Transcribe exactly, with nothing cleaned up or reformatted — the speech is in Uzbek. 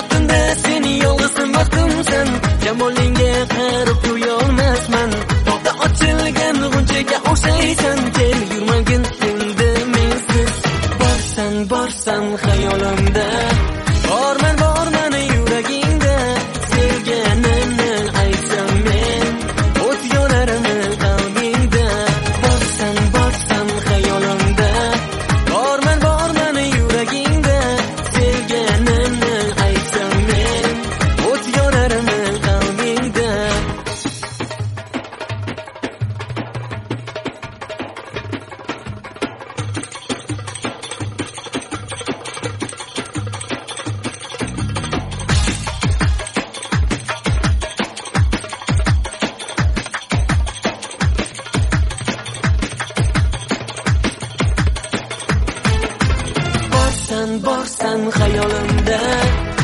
tunda seni yolg'izim baxtimsan, jamolingga qarab qo'yolmasman. Tog'da ochilgan g'unchaga o'xshaysan, kel yurmagin endi mensiz. Borsan borsan xayolimda, borman borman yuragingda, sevganimni aytsam men, o't yonarmi qalbingda. Borsan borsan xayolimda, borman borman yuragingda, sevganimni aytsam men, o't yonarmi qalbingda. Borsan borsan xayolimda,